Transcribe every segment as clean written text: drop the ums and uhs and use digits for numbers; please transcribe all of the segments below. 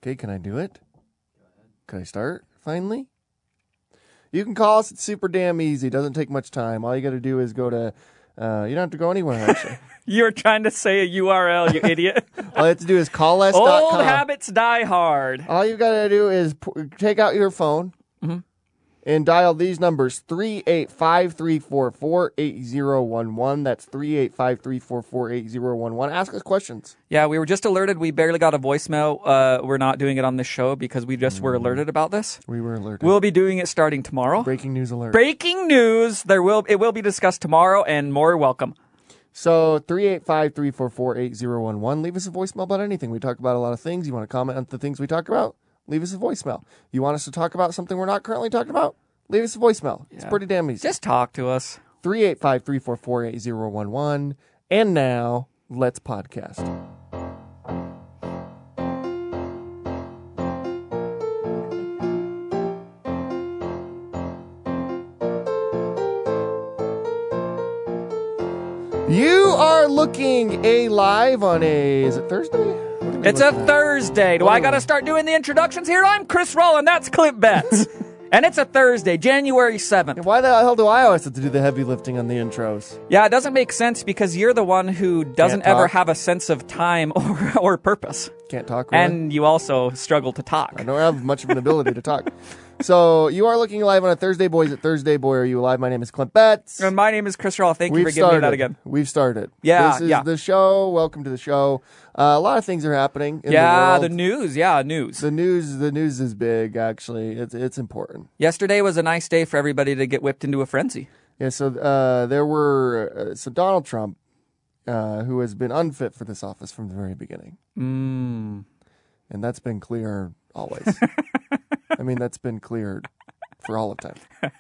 Okay, can I do it? Can I start, finally? You can call us. It's super damn easy. It doesn't take much time. All you got to do is go to... you don't have to go anywhere, actually. You're trying to say a URL, you idiot. All you have to do is call Old us.com. habits die hard. All you got to do is take out your phone and dial these numbers, 385-344-8011. That's 385-344-8011. Ask us questions. Yeah, we were just alerted. We barely got a voicemail. We're not doing it on this show because we just were alerted about this. We were alerted. We'll be doing it starting tomorrow. Breaking news alert. Breaking news. It will be discussed tomorrow, and more welcome. So 385-344-8011. Leave us a voicemail about anything. We talk about a lot of things. You want to comment on the things we talk about? Leave us a voicemail. You want us to talk about something we're not currently talking about? Leave us a voicemail. It's pretty damn easy. Just talk to us. 385-344-8011. And now, let's podcast. You are looking live on is it Thursday? It's a Thursday. Do I got to start doing the introductions here? I'm Chris Rollin. That's Clint Betts. And it's a Thursday, January 7th. Why the hell do I always have to do the heavy lifting on the intros? Yeah, it doesn't make sense because you're the one who doesn't ever have a sense of time or purpose. Can't talk, really? And you also struggle to talk. I don't have much of an ability to talk. So, you are looking live on a Thursday, boys. At Thursday, boy, are you live? My name is Clint Betts. And my name is Chris Roll. Thank you for giving me that again. We've started. Yeah, This is the show. Welcome to the show. A lot of things are happening in the world. The news. Yeah, news. The news is big, actually. It's important. Yesterday was a nice day for everybody to get whipped into a frenzy. Yeah, so Donald Trump, who has been unfit for this office from the very beginning. And that's been clear always. I mean, that's been clear for all of time.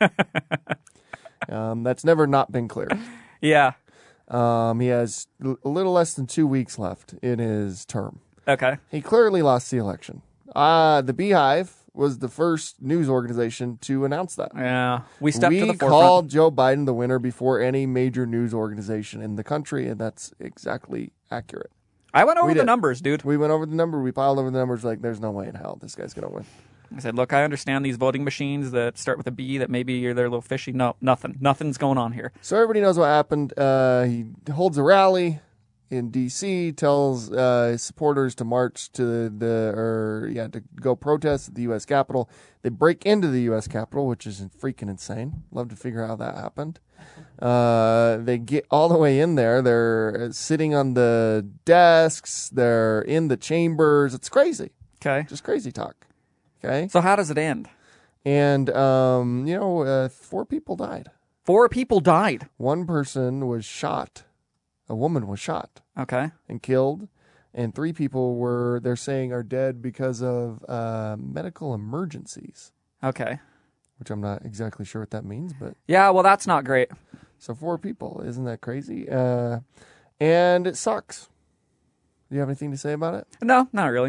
That's never not been clear. Yeah. He has a little less than 2 weeks left in his term. Okay. He clearly lost the election. The Beehive was the first news organization to announce that. Yeah. We stepped to the forefront. We called Joe Biden the winner before any major news organization in the country, and that's exactly accurate. I went over the numbers, dude. We went over the number. We piled over the numbers like there's no way in hell this guy's going to win. I said, look, I understand these voting machines that start with a B that maybe they're a little fishy. No, nothing. Nothing's going on here. So everybody knows what happened. He holds a rally in D.C., tells his supporters to march to to go protest at the U.S. Capitol. They break into the U.S. Capitol, which is freaking insane. Love to figure out how that happened. They get all the way in there. They're sitting on the desks. They're in the chambers. It's crazy. Okay. Just crazy talk. Okay. So how does it end? And, 4 people died. 4 people died. One person was shot. A woman was shot. Okay. And killed. And 3 people they're saying are dead because of medical emergencies. Okay. Which I'm not exactly sure what that means, but... Yeah, well, that's not great. So 4 people. Isn't that crazy? And it sucks. Do you have anything to say about it? No, not really.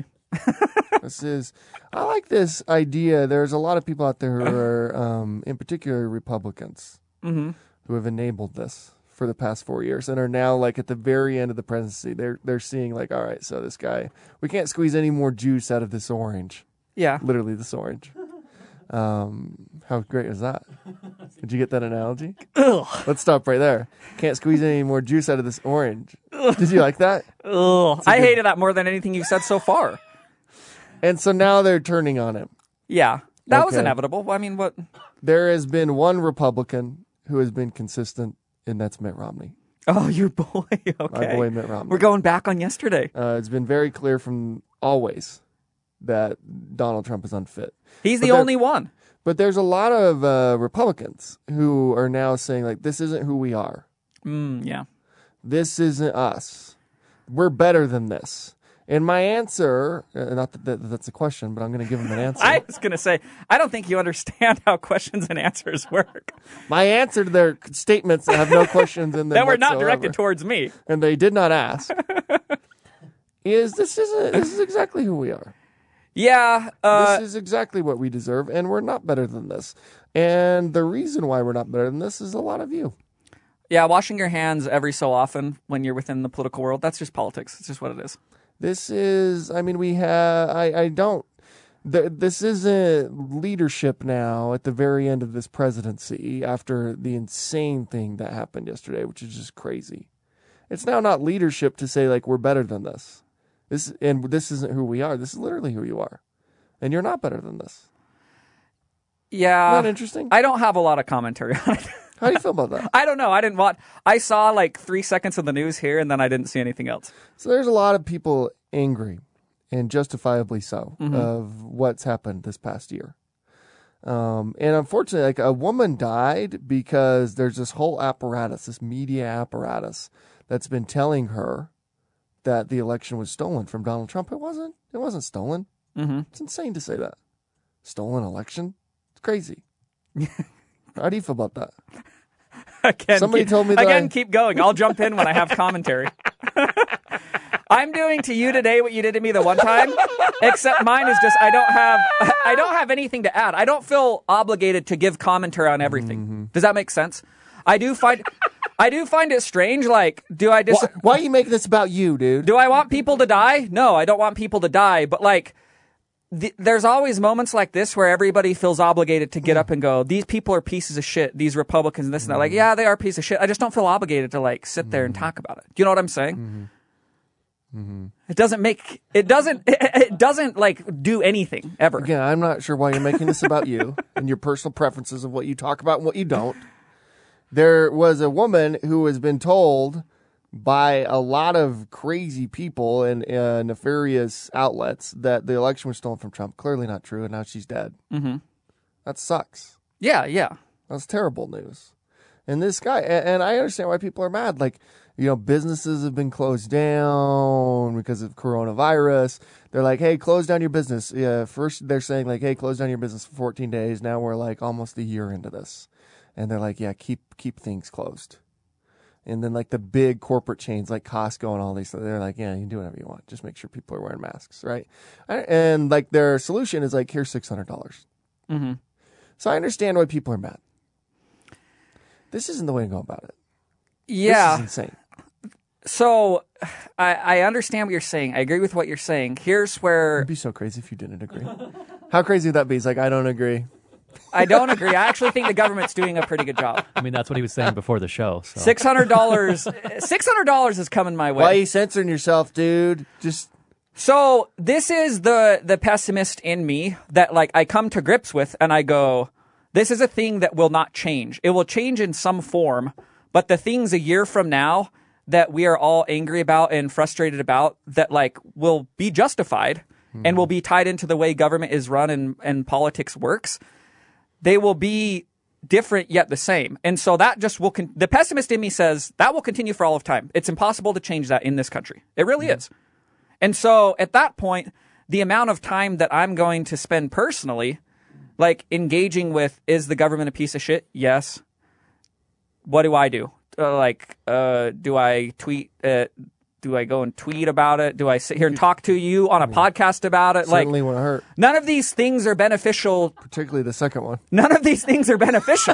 I like this idea. There's a lot of people out there who are, in particular, Republicans, who have enabled this for the past 4 years and are now like at the very end of the presidency. They're seeing like, all right, so this guy, we can't squeeze any more juice out of this orange. Yeah. Literally this orange. How great is that? Did you get that analogy? Ugh. Let's stop right there. Can't squeeze any more juice out of this orange. Did you like that? Ugh. I hated that more than anything you've said so far. And so now they're turning on him. Yeah. That was inevitable. I mean, what? There has been one Republican who has been consistent, and that's Mitt Romney. Oh, your boy. Okay. My boy, Mitt Romney. We're going back on yesterday. It's been very clear from always that Donald Trump is unfit. He's the only one. But there's a lot of Republicans who are now saying, like, this isn't who we are. Yeah. This isn't us. We're better than this. And my answer, not that that's a question, but I'm going to give him an answer. I was going to say, I don't think you understand how questions and answers work. My answer to their statements that have no questions in them that were not whatsoever, directed towards me. And they did not ask, this is exactly who we are. Yeah. This is exactly what we deserve, and we're not better than this. And the reason why we're not better than this is a lot of you. Yeah, washing your hands every so often when you're within the political world, that's just politics. It's just what it is. This is, I mean, this isn't leadership now at the very end of this presidency after the insane thing that happened yesterday, which is just crazy. It's now not leadership to say, like, we're better than this. This isn't who we are. This is literally who you are. And you're not better than this. Yeah. Isn't that interesting? I don't have a lot of commentary on it. How do you feel about that? I don't know. I saw like 3 seconds of the news here, and then I didn't see anything else. So there's a lot of people angry, and justifiably so, of what's happened this past year. And unfortunately, like, a woman died because there's this whole apparatus, this media apparatus, that's been telling her that the election was stolen from Donald Trump. It wasn't. It wasn't stolen. Mm-hmm. It's insane to say that. Stolen election? It's crazy. How do you feel about that? Somebody told me that keep going. I'll jump in when I have commentary. I'm doing to you today what you did to me the one time, except mine is just I don't have anything to add. I don't feel obligated to give commentary on everything. Mm-hmm. Does that make sense? I do find it strange. Like, do I just why are you making this about you, dude? Do I want people to die? No, I don't want people to die. But like, there's always moments like this where everybody feels obligated to get up and go, these people are pieces of shit, these Republicans and this and that. Like, yeah, they are pieces of shit. I just don't feel obligated to like sit there and talk about it. Do you know what I'm saying? Mm-hmm. Mm-hmm. It doesn't like do anything ever. Again, I'm not sure why you're making this about you and your personal preferences of what you talk about and what you don't. There was a woman who has been told by a lot of crazy people and nefarious outlets that the election was stolen from Trump. Clearly not true, and now she's dead. Mm-hmm. That sucks. Yeah. That's terrible news. And this guy, and I understand why people are mad. Like, you know, businesses have been closed down because of coronavirus. They're like, hey, close down your business. Yeah, first they're saying like, hey, close down your business for 14 days. Now we're like almost a year into this. And they're like, yeah, keep things closed. And then like the big corporate chains like Costco and all these, they're like, yeah, you can do whatever you want. Just make sure people are wearing masks, right? And like their solution is like, here's $600. Mm-hmm. So I understand why people are mad. This isn't the way to go about it. Yeah. This is insane. So I understand what you're saying. I agree with what you're saying. Here's where... It'd be so crazy if you didn't agree. How crazy would that be? It's like, I don't agree. I don't agree. I actually think the government's doing a pretty good job. I mean, that's what he was saying before the show. So. $600 is coming my way. Why are you censoring yourself, dude? So this is the pessimist in me that like I come to grips with, and I go, this is a thing that will not change. It will change in some form, but the things a year from now that we are all angry about and frustrated about that like will be justified and will be tied into the way government is run and politics works. They will be different yet the same. And so that just will, the pessimist in me says that will continue for all of time. It's impossible to change that in this country. It really is. And so at that point, the amount of time that I'm going to spend personally, like engaging with, is the government a piece of shit? Yes. What do I do? Do I tweet? Do I go and tweet about it? Do I sit here and talk to you on a podcast about it? Certainly won't hurt. None of these things are beneficial. Particularly the second one. None of these things are beneficial.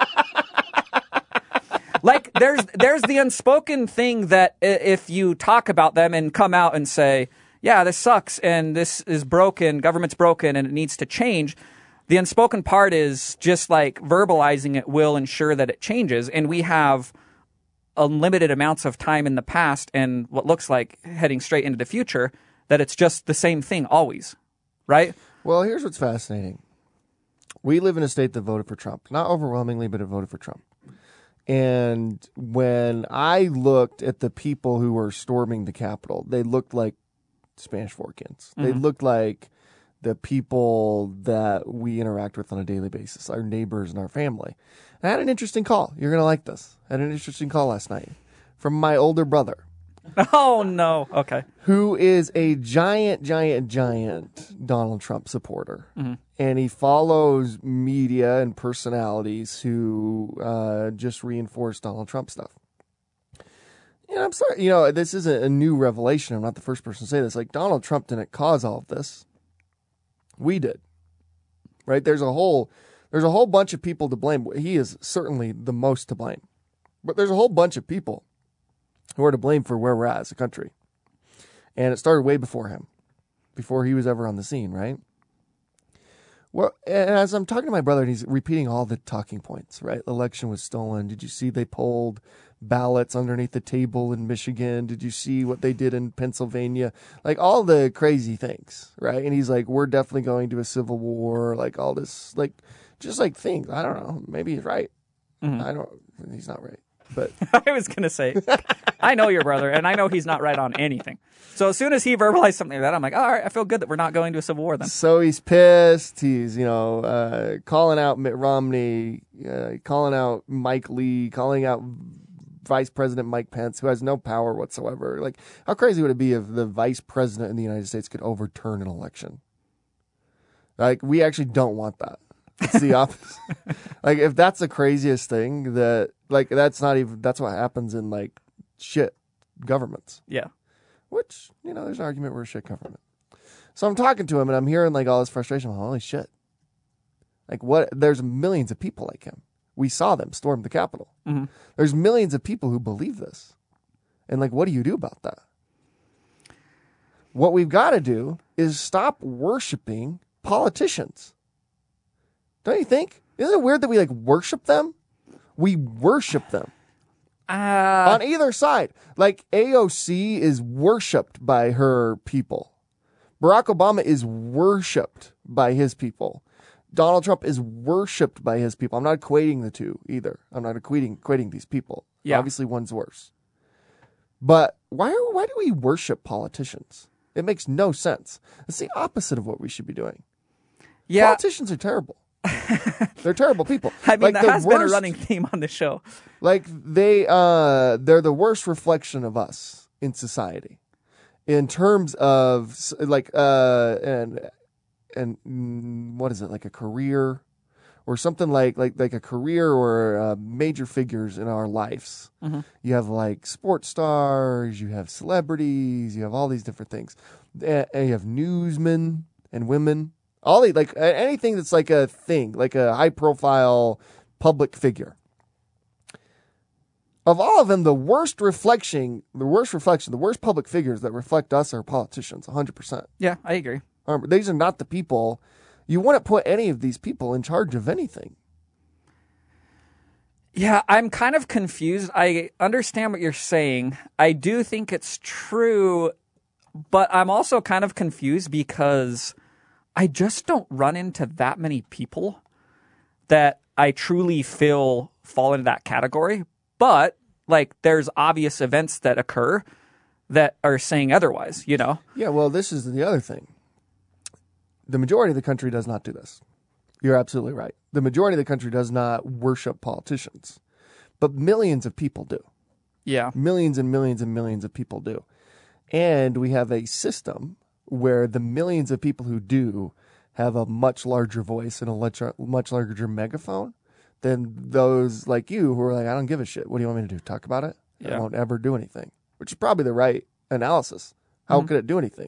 Like there's the unspoken thing that if you talk about them and come out and say, yeah, this sucks and this is broken, government's broken and it needs to change. The unspoken part is just like verbalizing it will ensure that it changes. And we have unlimited amounts of time in the past and what looks like heading straight into the future that it's just the same thing always, right? Well, here's what's fascinating. We live in a state that voted for Trump. Not overwhelmingly, but it voted for Trump. And when I looked at the people who were storming the Capitol, they looked like Spanish Forkins. Mm-hmm. They looked like the people that we interact with on a daily basis, our neighbors and our family. And I had an interesting call. You're going to like this. I had an interesting call last night from my older brother. Oh, no. Okay. Who is a giant Donald Trump supporter. Mm-hmm. And he follows media and personalities who just reinforce Donald Trump stuff. And I'm sorry, this isn't a new revelation. I'm not the first person to say this. Like, Donald Trump didn't cause all of this. We did. Right? There's a whole bunch of people to blame. He is certainly the most to blame. But there's a whole bunch of people who are to blame for where we're at as a country. And it started way before him, before he was ever on the scene, right? Well, and as I'm talking to my brother, and he's repeating all the talking points, right? The election was stolen. Did you see they pulled ballots underneath the table in Michigan? Did you see what they did in Pennsylvania? Like all the crazy things, right? And he's like, we're definitely going to a civil war, like all this, like just like things. I don't know. Maybe he's right. He's not right. But I was going to say, I know your brother, and I know he's not right on anything. So as soon as he verbalized something like that, I'm like, all right, I feel good that we're not going to a civil war then. So he's pissed. He's, calling out Mitt Romney, calling out Mike Lee, calling out Vice President Mike Pence, who has no power whatsoever. Like, how crazy would it be if the Vice President in the United States could overturn an election? Like, we actually don't want that. It's the opposite. Like, if that's the craziest thing, that's what happens in, like, shit governments. Yeah. Which, there's an argument we're a shit government. So I'm talking to him, and I'm hearing, like, all this frustration. I'm like, holy shit. Like, what? There's millions of people like him. We saw them storm the Capitol. Mm-hmm. There's millions of people who believe this. And, like, what do you do about that? What we've got to do is stop worshiping politicians. Don't you think? Isn't it weird that we, like, worship them? We worship them. On either side. Like, AOC is worshipped by her people. Barack Obama is worshipped by his people. Donald Trump is worshipped by his people. I'm not equating the two either. I'm not equating these people. Yeah. Obviously, one's worse. But why do we worship politicians? It makes no sense. It's the opposite of what we should be doing. Yeah. Politicians are terrible. They're terrible people. I mean, like, that has been a running theme on the show. Like, they're the worst reflection of us in society in terms of, like, and what is it, like a career or something like a career or major figures in our lives. Mm-hmm. You have, like, sports stars, you have celebrities, you have all these different things. And you have newsmen and women. All the, like, anything that's like a thing, like a high profile public figure. Of all of them, the worst public figures that reflect us are politicians, 100%. Yeah, I agree. These are not the people. You wouldn't put any of these people in charge of anything. Yeah, I'm kind of confused. I understand what you're saying. I do think it's true, but I'm also kind of confused because I just don't run into that many people that I truly feel fall into that category. But, like, there's obvious events that occur that are saying otherwise, Yeah, well, this is the other thing. The majority of the country does not do this. You're absolutely right. The majority of the country does not worship politicians. But millions of people do. Yeah. Millions and millions and millions of people do. And we have a system where the millions of people who do have a much larger voice and a much larger megaphone than those like you who are like, I don't give a shit. What do you want me to do? Talk about it? Yeah. I won't ever do anything, which is probably the right analysis. How could it do anything?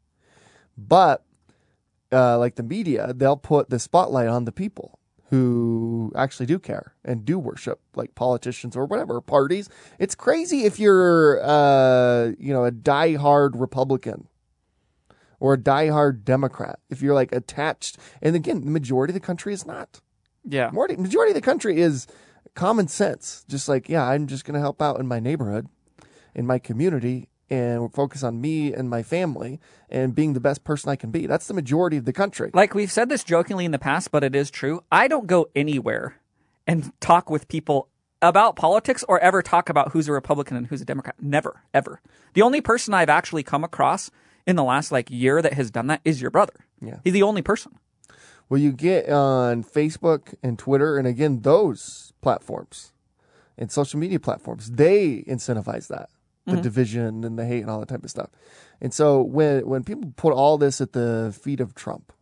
But like the media, they'll put the spotlight on the people who actually do care and do worship, like politicians or whatever, parties. It's crazy if you're, a diehard Republican or a diehard Democrat, if you're, like, attached. And again, the majority of the country is not. Yeah. Majority of the country is common sense. Just like, yeah, I'm just going to help out in my neighborhood, in my community, and focus on me and my family and being the best person I can be. That's the majority of the country. Like, we've said this jokingly in the past, but it is true. I don't go anywhere and talk with people about politics or ever talk about who's a Republican and who's a Democrat. Never, ever. The only person I've actually come across in the last, like, year that has done that is your brother. Yeah. He's the only person. Well, you get on Facebook and Twitter, and again, those platforms and social media platforms, they incentivize that. The division and the hate and all that type of stuff. And so when people put all this at the feet of Trump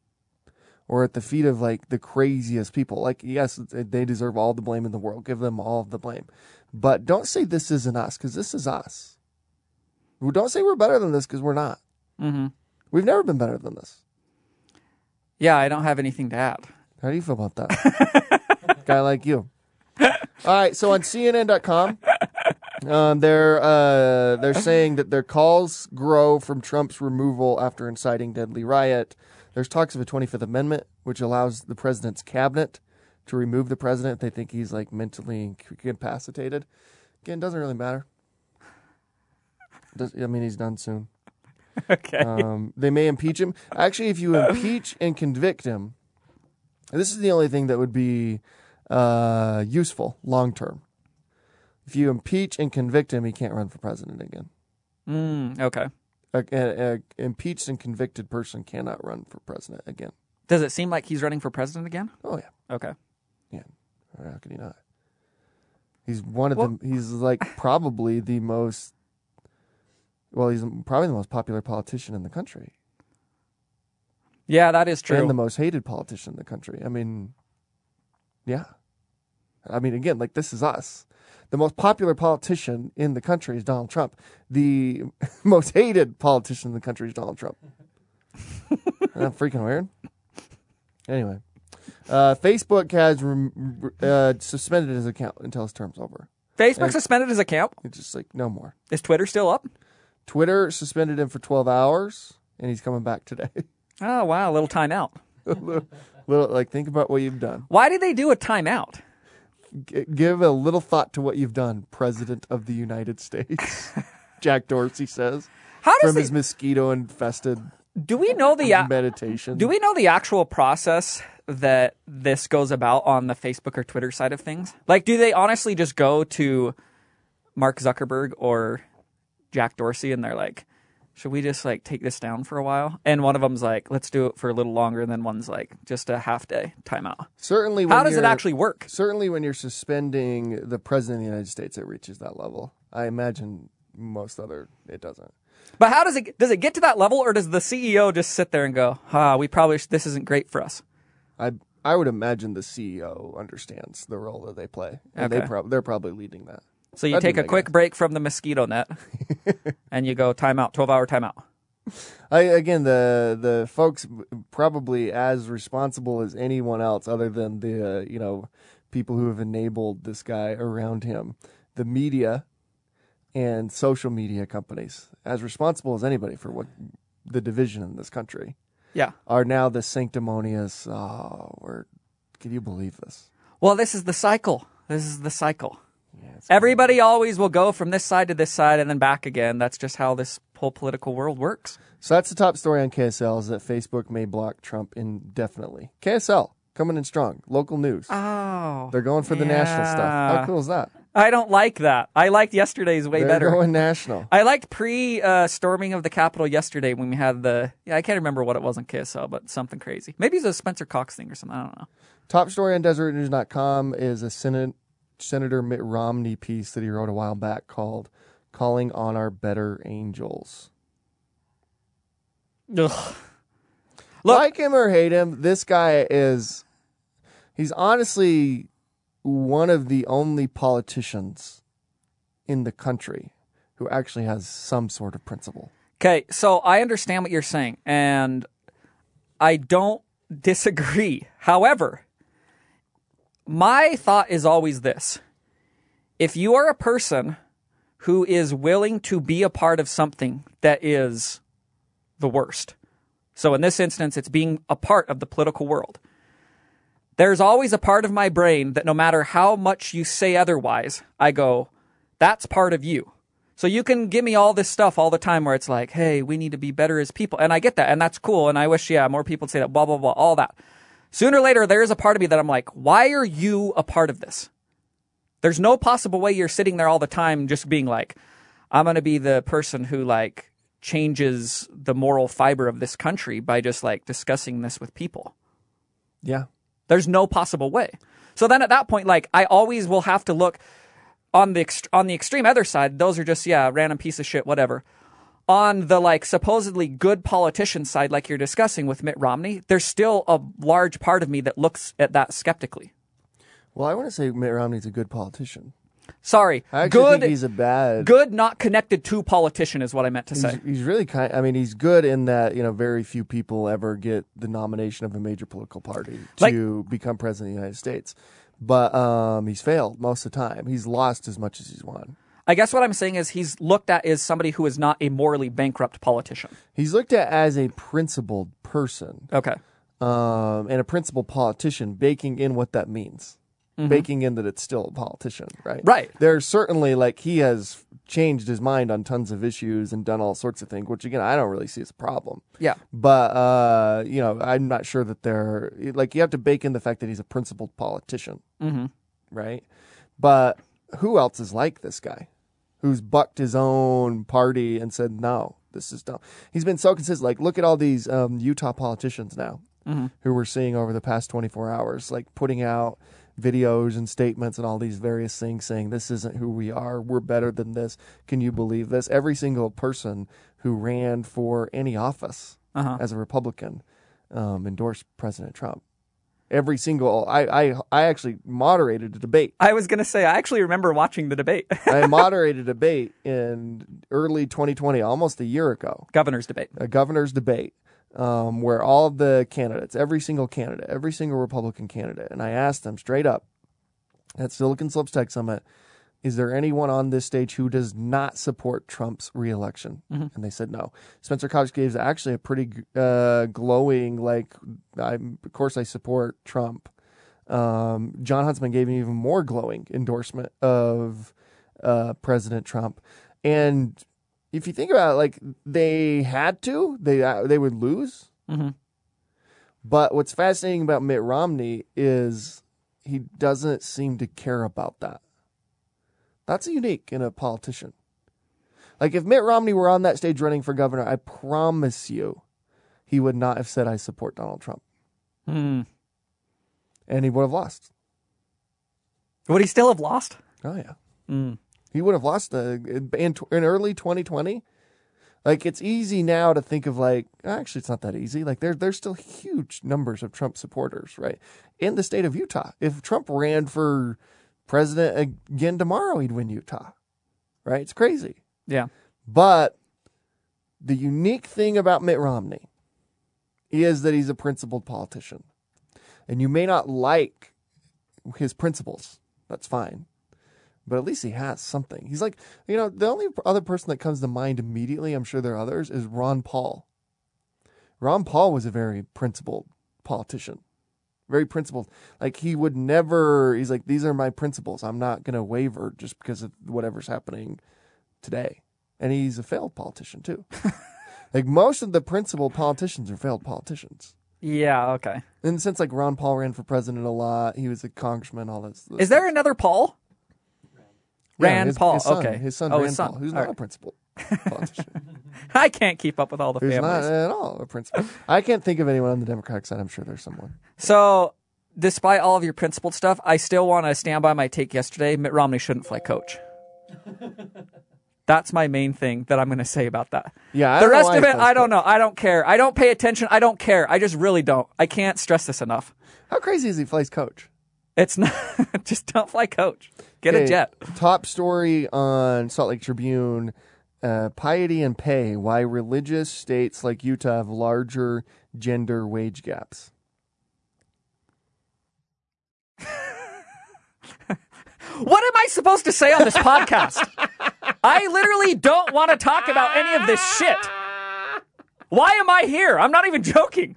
or at the feet of, like, the craziest people, like, yes, they deserve all the blame in the world. Give them all of the blame. But don't say this isn't us, because this is us. Don't say we're better than this, because we're not. Mm-hmm. We've never been better than this. Yeah, I don't have anything to add. How do you feel about that? Guy like you. All right, so on CNN.com, They're saying that their calls grow from Trump's removal after inciting deadly riot. There's talks of a 25th Amendment, which allows the president's cabinet to remove the president if they think he's like mentally incapacitated. Again, doesn't really matter. He's done soon. Okay. They may impeach him. Actually, if you impeach and convict him, this is the only thing that would be useful long term. If you impeach and convict him, he can't run for president again. Okay. A impeached and convicted person cannot run for president again. Does it seem like he's running for president again? Oh, yeah. Okay. Yeah. How could he not? He's one of them. He's like probably the most, he's probably the most popular politician in the country. Yeah, that is true. And the most hated politician in the country. I mean, yeah. Again, like this is us. The most popular politician in the country is Donald Trump. The most hated politician in the country is Donald Trump. Isn't that freaking weird? Anyway, Facebook has suspended his account until his term's over. Facebook suspended his account? It's just like, no more. Is Twitter still up? Twitter suspended him for 12 hours, and he's coming back today. Oh, wow. A little timeout. Think about what you've done. Why did they do a timeout? Give a little thought to what you've done, President of the United States. Jack Dorsey says. His mosquito-infested meditation. Do we know the actual process that this goes about on the Facebook or Twitter side of things? Like, do they honestly just go to Mark Zuckerberg or Jack Dorsey and they're like, should we just like take this down for a while? And one of them's like, let's do it for a little longer. And then one's like, just a half day timeout. Certainly. How does it actually work? Certainly when you're suspending the president of the United States, it reaches that level. I imagine it doesn't. But how does it get to that level, or does the CEO just sit there and go, this isn't great for us? I would imagine the CEO understands the role that they play. And okay. they're probably leading that. So you take a quick break from the mosquito net and you go timeout, 12-hour timeout. Again, the folks probably as responsible as anyone else other than the people who have enabled this guy around him, the media and social media companies, as responsible as anybody for what the division in this country. Yeah. Are now the sanctimonious, can you believe this? Well, this is the cycle. Yeah, everybody always will go from this side to this side and then back again. That's just how this whole political world works. So that's the top story on KSL, is that Facebook may block Trump indefinitely. KSL, coming in strong. Local news. Oh. They're going for the national stuff. How cool is that? I don't like that. I liked yesterday's way better. They're going national. I liked pre-storming of the Capitol yesterday when we had I can't remember what it was on KSL, but something crazy. Maybe it's a Spencer Cox thing or something. I don't know. Top story on DesertNews.com is a Senator Mitt Romney piece that he wrote a while back called Calling on Our Better Angels. Ugh. Look, like him or hate him, this guy he's honestly one of the only politicians in the country who actually has some sort of principle. Okay, so I understand what you're saying, and I don't disagree. However, my thought is always this. If you are a person who is willing to be a part of something that is the worst, so in this instance, it's being a part of the political world, there's always a part of my brain that no matter how much you say otherwise, I go, that's part of you. So you can give me all this stuff all the time where it's like, hey, we need to be better as people. And I get that, and that's cool, and I wish, more people would say that, blah, blah, blah, all that. Sooner or later, there is a part of me that I'm like, why are you a part of this? There's no possible way you're sitting there all the time just being like, I'm going to be the person who changes the moral fiber of this country by just discussing this with people. Yeah. There's no possible way. So then at that point, I always will have to look on the extreme other side. Those are just, random piece of shit, whatever. On the supposedly good politician side, like you're discussing with Mitt Romney, there's still a large part of me that looks at that skeptically. Well, I want to say Mitt Romney's a good politician. Sorry. I actually think he's a bad... Good, not connected to politician is what I meant to say. He's really he's good in that, very few people ever get the nomination of a major political party to become president of the United States. But he's failed most of the time. He's lost as much as he's won. I guess what I'm saying is he's looked at as somebody who is not a morally bankrupt politician. He's looked at as a principled person. Okay. And a principled politician, baking in what that means. Baking in that it's still a politician, right? Right. There's certainly, like, he has changed his mind on tons of issues and done all sorts of things, which, again, I don't really see as a problem. Yeah. But, I'm not sure that they're, like, you have to bake in the fact that he's a principled politician, right? But who else is like this guy who's bucked his own party and said, no, this is dumb? He's been so consistent. Like, look at all these Utah politicians now who we're seeing over the past 24 hours, like putting out videos and statements and all these various things saying this isn't who we are. We're better than this. Can you believe this? Every single person who ran for any office as a Republican endorsed President Trump. Every single, I actually moderated a debate. I was going to say, I actually remember watching the debate. I moderated a debate in early 2020, almost a year ago. Governor's debate. A governor's debate. Where all of the candidates, every single Republican candidate, and I asked them straight up at Silicon Slopes Tech Summit, is there anyone on this stage who does not support Trump's reelection? And they said no. Spencer Cox gave actually a pretty glowing, like, of course I support Trump. John Huntsman gave an even more glowing endorsement of President Trump. And if you think about it, like, they had to, they would lose. But what's fascinating about Mitt Romney is he doesn't seem to care about that. That's unique in a politician. Like, if Mitt Romney were on that stage running for governor, I promise you he would not have said, I support Donald Trump. And he would have lost. Would he still have lost? Oh, yeah. He would have lost in early 2020. Like, it's easy now to think of, like, actually, it's not that easy. Like, there's still huge numbers of Trump supporters, right? In the state of Utah. If Trump ran for president again tomorrow, he'd win Utah, right? It's crazy. Yeah. But the unique thing about Mitt Romney is that he's a principled politician. And you may not like his principles. That's fine. But at least he has something. He's like, the only other person that comes to mind immediately, I'm sure there are others, is Ron Paul. Ron Paul was a very principled politician. Very principled. Like, he would never, he's like, these are my principles. I'm not going to waver just because of whatever's happening today. And he's a failed politician, too. Like, most of the principled politicians are failed politicians. Yeah, okay. In the sense, like, Ron Paul ran for president a lot. He was a congressman, all this. Is there another Paul? Rand Paul. His son, okay. His son, Oh, Rand his son. Paul, who's All not right. a principled politician. I can't keep up with all the Who's families. not at all a principal. I can't think of anyone on the Democratic side. I'm sure there's someone. So, despite all of your principled stuff, I still want to stand by my take yesterday. Mitt Romney shouldn't fly coach. That's my main thing that I'm going to say about that. Yeah, the rest of it, I don't know. I don't care. I don't pay attention. I don't care. I just really don't. I can't stress this enough. How crazy is he flies coach? It's not. Just don't fly coach. Get a jet. Top story on Salt Lake Tribune: piety and pay. Why religious states like Utah have larger gender wage gaps. What am I supposed to say on this podcast? I literally don't want to talk about any of this shit. Why am I here? I'm not even joking.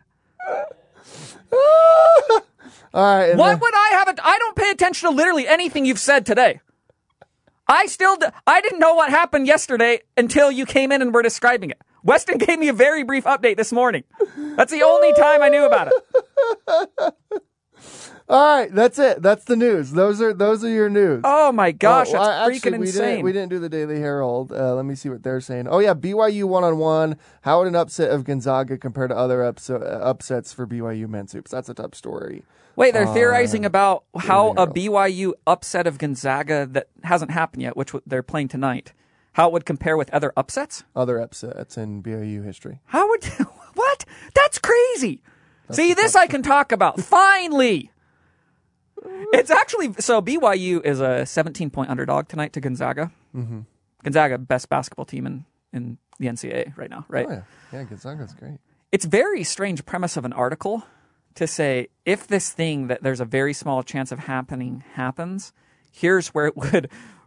All right. Why would I have I don't pay attention to literally anything you've said today. I didn't know what happened yesterday until you came in and were describing it. Weston gave me a very brief update this morning. That's the only time I knew about it. All right, that's it. That's the news. Those are your news. Oh my gosh, that's actually, freaking insane. We didn't do the Daily Herald. Let me see what they're saying. Oh yeah, BYU 1-on-1. How would an upset of Gonzaga compare to other upsets for BYU men's hoops? That's a top story. Wait, they're theorizing about how a BYU upset of Gonzaga that hasn't happened yet, which they're playing tonight, how it would compare with other upsets? Other upsets in BYU history. How would what? That's crazy. See, this I can talk about. Finally. It's actually, so BYU is a 17-point underdog tonight to Gonzaga. Mm-hmm. Gonzaga, best basketball team in the NCAA right now, right? Oh, yeah. Yeah, Gonzaga's great. It's very strange premise of an article to say, if this thing that there's a very small chance of happening happens, here's where it would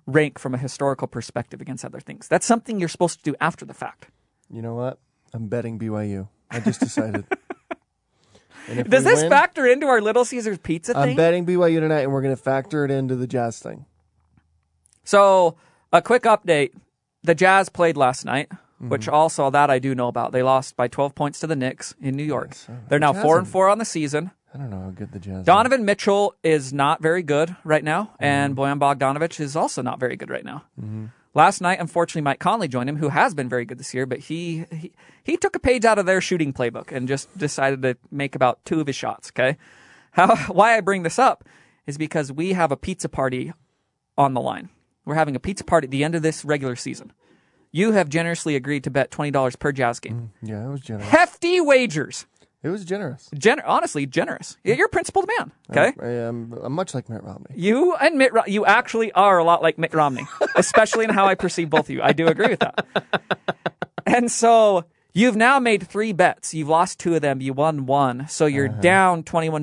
rank from a historical perspective against other things. That's something you're supposed to do after the fact. You know what? I'm betting BYU. I just decided. And if Does we this win, factor into our Little Caesars pizza thing? I'm betting BYU tonight, and we're going to factor it into the Jazz thing. So, a quick update. The Jazz played last night, which also that I do know about. They lost by 12 points to the Knicks in New York. Yes, They're now Jazz 4-4 on the season. I don't know how good the Jazz are. Donovan Mitchell is not very good right now, and Bojan Bogdanovic is also not very good right now. Last night, unfortunately, Mike Conley joined him, who has been very good this year, but he took a page out of their shooting playbook and just decided to make about 2 of his shots, okay? Why I bring this up is because we have a pizza party on the line. We're having a pizza party at the end of this regular season. You have generously agreed to bet $20 per Jazz game. Yeah, it was generous. Hefty wagers. It was generous. Honestly, generous. You're a principled man, okay? I'm much like Mitt Romney. You and you actually are a lot like Mitt Romney, especially in how I perceive both of you. I do agree with that. And so you've now made 3 bets. You've lost 2 of them. You won 1. So you're down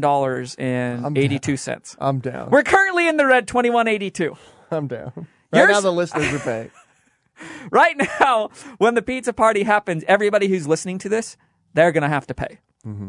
$21.82. I'm down. We're currently in the red, $21.82. I'm down. Right now the listeners are paying. Right now, when the pizza party happens, everybody who's listening to this, they're going to have to pay.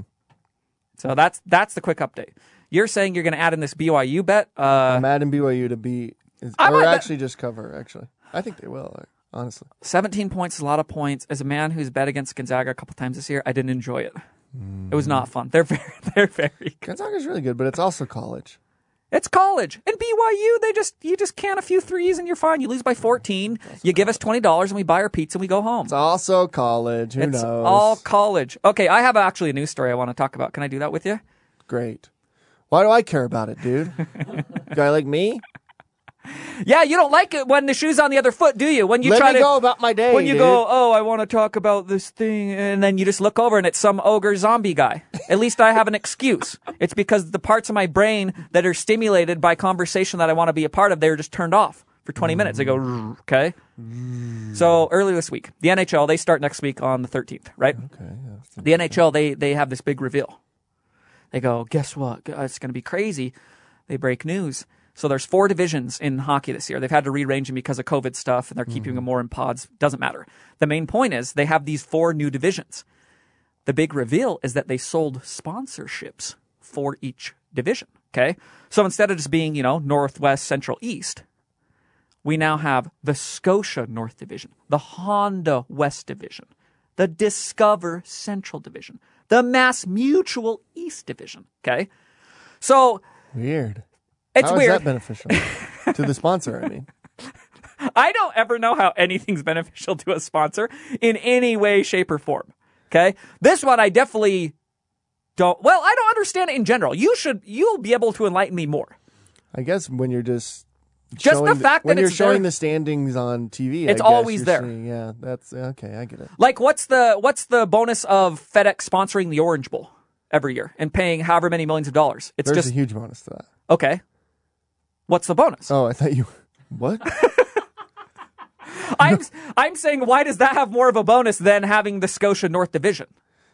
So that's the quick update. You're saying you're going to add in this BYU bet? I'm adding BYU to beat, or actually just cover, actually. I think they will, honestly. 17 points is a lot of points. As a man who's bet against Gonzaga a couple times this year, I didn't enjoy it. It was not fun. They're very good. Gonzaga's really good, but it's also college. It's college. And BYU, you just can a few threes and you're fine. You lose by 14. You give us $20 and we buy our pizza and we go home. It's also college. Who knows? It's all college. Okay, I have actually a news story I want to talk about. Can I do that with you? Great. Why do I care about it, dude? Guy like me? Yeah, you don't like it when the shoe's on the other foot, do you? When you Let me go about my day, when you dude. go, oh, I want to talk about this thing, and then you just look over and it's some ogre zombie guy. At least I have an excuse. It's because the parts of my brain that are stimulated by conversation that I want to be a part of, they're just turned off for 20 minutes. They go, okay? So earlier this week, the NHL, they start next week on the 13th, right? Okay. Yeah, The NHL, they have this big reveal. They go, guess what? It's going to be crazy. They break news. So there's 4 divisions in hockey this year. They've had to rearrange them because of COVID stuff, and they're keeping them more in pods. Doesn't matter. The main point is they have these 4 new divisions. The big reveal is that they sold sponsorships for each division, okay? So instead of just being, Northwest, Central, East, we now have the Scotia North Division, the Honda West Division, the Discover Central Division, the Mass Mutual East Division, okay? So weird. It's How weird. is that beneficial to the sponsor? I mean, I don't ever know how anything's beneficial to a sponsor in any way, shape, or form. Okay, this one I definitely don't. Well, I don't understand it in general. You'll be able to enlighten me more. I guess when you're just the fact when that you're it's showing there, the standings on TV, it's I guess always you're there. seeing, yeah, that's okay. I get it. Like, what's the bonus of FedEx sponsoring the Orange Bowl every year and paying however many millions of dollars? It's There's just a huge bonus to that. okay. What's the bonus? Oh, I thought you. What? I'm saying, why does that have more of a bonus than having the Scotia North Division?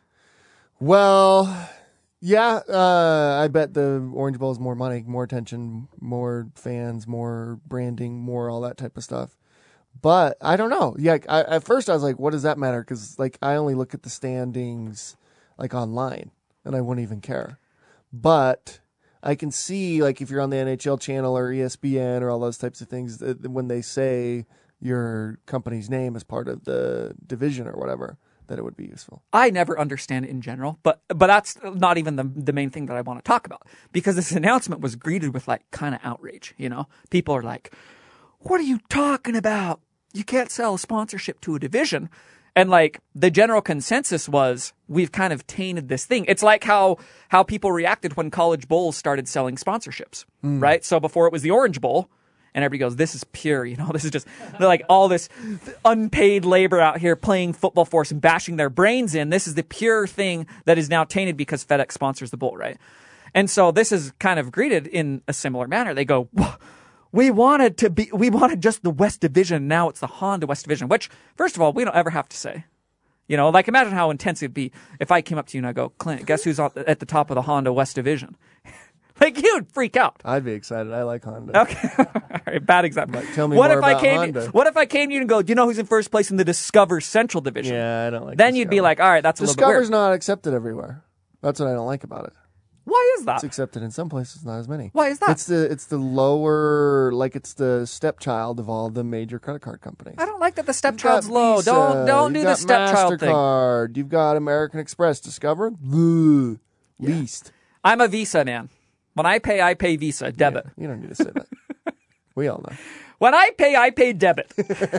Well, yeah, I bet the Orange Bowl is more money, more attention, more fans, more branding, more all that type of stuff. But I don't know. Yeah, at first I was like, what does that matter? Because I only look at the standings online, and I wouldn't even care. But I can see if you're on the NHL channel or ESPN or all those types of things, when they say your company's name as part of the division or whatever, that it would be useful. I never understand it in general, but that's not even the main thing that I want to talk about, because this announcement was greeted with kind of outrage. People are like, "What are you talking about? You can't sell a sponsorship to a division." And the general consensus was, we've kind of tainted this thing. It's like how people reacted when college bowls started selling sponsorships, right? So before it was the Orange Bowl, and everybody goes, this is pure, this is just all this unpaid labor out here playing football for us and bashing their brains in. This is the pure thing that is now tainted because FedEx sponsors the bowl, right? And so this is kind of greeted in a similar manner. They go, we wanted just the West Division. Now it's the Honda West Division, which, first of all, we don't ever have to say. Imagine how intense it'd be if I came up to you and I go, Clint, guess who's at the top of the Honda West Division? Like, you'd freak out. I'd be excited. I like Honda. Okay. All right, bad example. Like, tell me more about Honda. What if I came to you and go, do you know who's in first place in the Discover Central Division? Yeah, I don't like Then you'd be like, all right, that's a little bit Discover's weird. not accepted everywhere. That's what I don't like about it. Why is that? It's accepted in some places, not as many. Why is that? It's the lower, like it's the stepchild of all the major credit card companies. I don't like that the You've got stepchild's low. Visa, Don't do you've the got stepchild thing. MasterCard, you've got American Express. Discover? Ugh, least. I'm a Visa man. When I pay Visa, debit. Yeah, you don't need to say that. We all know. When I pay debit.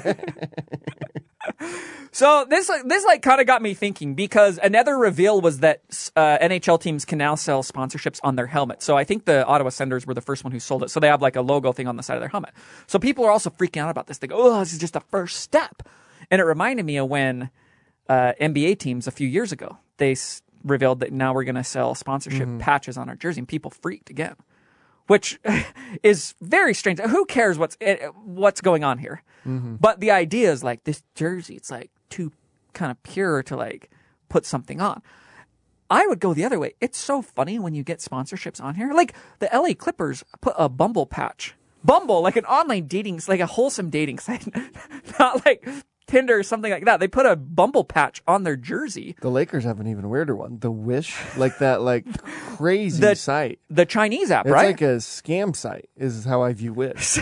So this like kind of got me thinking, because another reveal was that NHL teams can now sell sponsorships on their helmet. So I think the Ottawa Senators were the first one who sold it. So they have like a logo thing on the side of their helmet. So people are also freaking out about this. They go, oh, this is just the first step. And it reminded me of when NBA teams a few years ago, they revealed that now we're going to sell sponsorship patches on our jersey, and people freaked again, which is very strange. Who cares what's going on here? But the idea is like, this jersey, it's like too kind of pure to like put something on. I would go the other way. It's so funny when you get sponsorships on here. Like the LA Clippers put a Bumble patch. Bumble, like an online dating, like a wholesome dating site, not like Tinder or something like that. They put a Bumble patch on their jersey. The Lakers have an even weirder one. The Wish, like that, like crazy site. The Chinese app, It's right? like a scam site, is how I view Wish.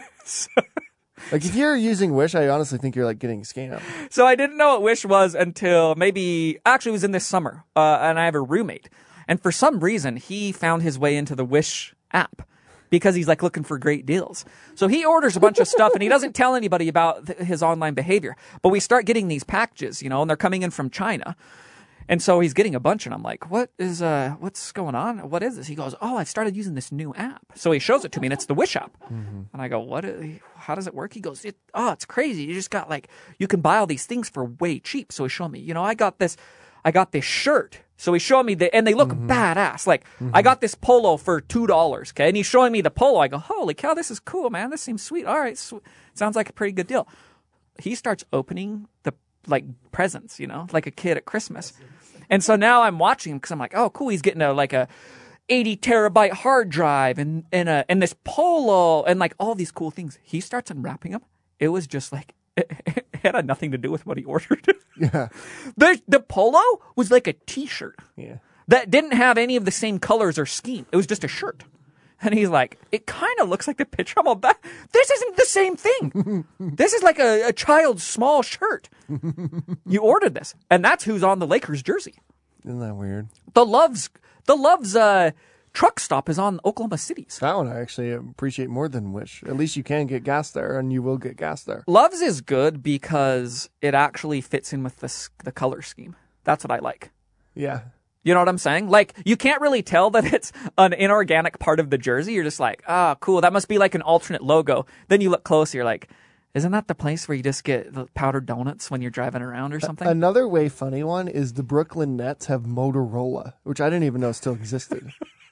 Like, if you're using Wish, I honestly think you're like getting scammed. So I didn't know what Wish was until actually it was in this summer. And I have a roommate. And for some reason, he found his way into the Wish app because he's like looking for great deals. So he orders a bunch of stuff and he doesn't tell anybody about his online behavior. But we start getting these packages, and they're coming in from China. And so he's getting a bunch, and I'm like, what's going on? What is this? He goes, oh, I've started using this new app. So he shows it to me, and it's the Wish app. And I go, how does it work? He goes, it's crazy. You just got you can buy all these things for way cheap. So he showed me, I got this shirt. So he showed me and they look badass. Like, I got this polo for $2, okay? And he's showing me the polo. I go, holy cow, this is cool, man. This seems sweet. All right, sounds like a pretty good deal. He starts opening the presents, like a kid at Christmas. And so now I'm watching him because I'm like, oh, cool. He's getting a 80 terabyte hard drive and this polo and like all these cool things. He starts unwrapping them. It was just like, it had nothing to do with what he ordered. Yeah. The polo was like a t-shirt. Yeah. That didn't have any of the same colors or scheme. It was just a shirt. And he's like, it kind of looks like the picture I'm about. This isn't the same thing. This is like a child's small shirt. You ordered this. And that's who's on the Lakers jersey. Isn't that weird? The Love's truck stop is on Oklahoma City's. That one I actually appreciate more than Wish. At least you can get gas there, and you will get gas there. Love's is good because it actually fits in with the color scheme. That's what I like. Yeah. You know what I'm saying? Like, you can't really tell that it's an inorganic part of the jersey. You're just like, cool. That must be like an alternate logo. Then you look closer. You're like, isn't that the place where you just get the powdered donuts when you're driving around or something? Another way funny one is the Brooklyn Nets have Motorola, which I didn't even know still existed.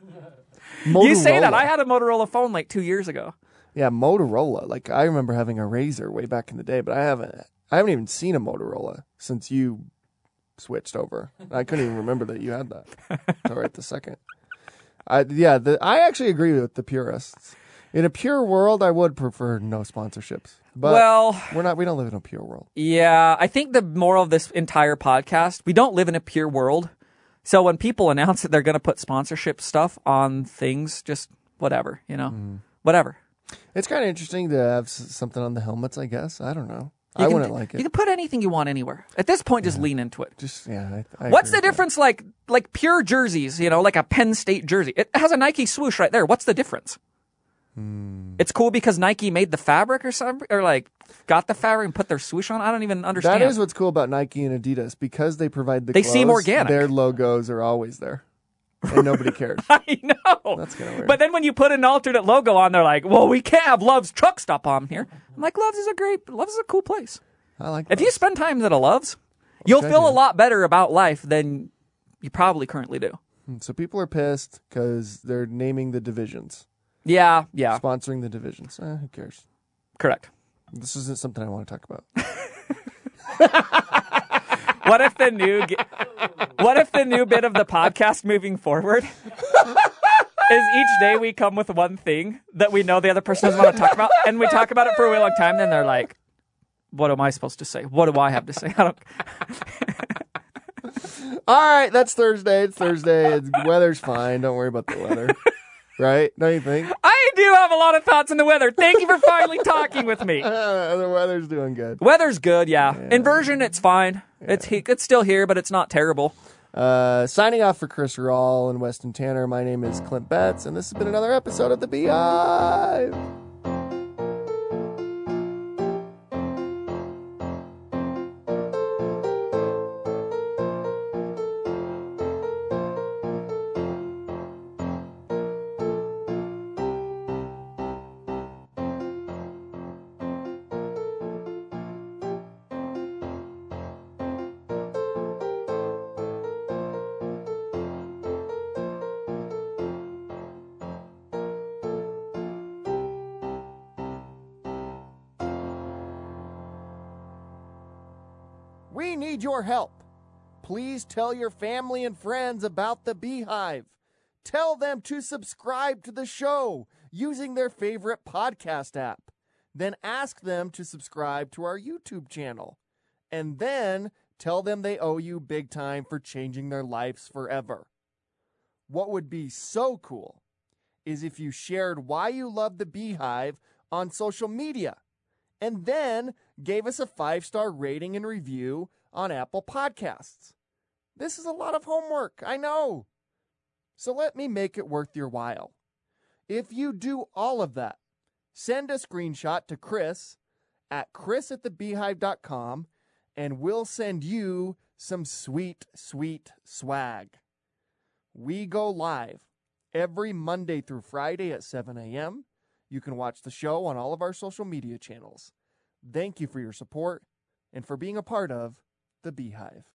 You say that. I had a Motorola phone like 2 years ago. Yeah, Motorola. Like, I remember having a Razr way back in the day, but I haven't even seen a Motorola since you switched over. I couldn't even remember that you had that until right the second. I actually agree with the purists. In a pure world, I would prefer no sponsorships. But we don't live in a pure world. Yeah, I think the moral of this entire podcast, we don't live in a pure world. So when people announce that they're going to put sponsorship stuff on things, just whatever, whatever. It's kind of interesting to have something on the helmets, I guess. I don't know. I wouldn't like it. You can put anything you want anywhere. At this point, just lean into it. What's the difference, like pure jerseys, like a Penn State jersey? It has a Nike swoosh right there. What's the difference? It's cool because Nike made the fabric or something, or like got the fabric and put their swoosh on. I don't even understand. That is what's cool about Nike and Adidas, because they provide the They clothes, seem organic. Their logos are always there. And nobody cares. I know. That's kind of weird. But then when you put an alternate logo on, they're like, well, we can't have Love's truck stop on here. I'm like, Love's is a cool place. I like If you spend time at a Love's, you'll feel a lot better about life than you probably currently do. So people are pissed because they're naming the divisions. Yeah. Sponsoring the divisions. Who cares? Correct. This isn't something I want to talk about. What if the new bit of the podcast moving forward is each day we come with one thing that we know the other person doesn't want to talk about, and we talk about it for a really long time. Then they're like, "What am I supposed to say? What do I have to say?" I don't. All right, that's Thursday. It's Thursday. Weather's fine. Don't worry about the weather. Right? Don't you think? I do have a lot of thoughts on the weather. Thank you for finally talking with me. The weather's doing good. Weather's good, yeah. Inversion, it's fine. Yeah. It's still here, but it's not terrible. Signing off for Chris Rawl and Weston Tanner, my name is Clint Betts, and this has been another episode of The Beehive. We need your help. Please tell your family and friends about The Beehive. Tell them to subscribe to the show using their favorite podcast app. Then ask them to subscribe to our YouTube channel. And then tell them they owe you big time for changing their lives forever. What would be so cool is if you shared why you love The Beehive on social media, and then gave us a 5-star rating and review on Apple Podcasts. This is a lot of homework, I know. So let me make it worth your while. If you do all of that, send a screenshot to Chris at chris@thebeehive.com, and we'll send you some sweet, sweet swag. We go live every Monday through Friday at 7 a.m., You can watch the show on all of our social media channels. Thank you for your support and for being a part of The Beehive.